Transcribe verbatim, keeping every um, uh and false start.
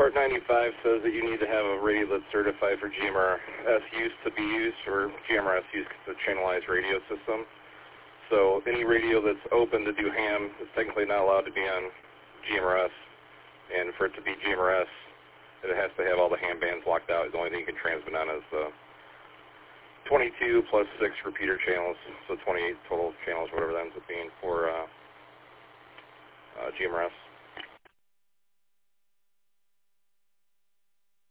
Part ninety-five says that you need to have a radio that's certified for G M R S use to be used, or G M R S use to channelized radio system. So any radio that's open to do ham is technically not allowed to be on G M R S. And for it to be G M R S, it has to have all the ham bands locked out. The only thing you can transmit on is the twenty-two plus six repeater channels, so twenty-eight total channels, whatever that ends up being for uh, uh, G M R S.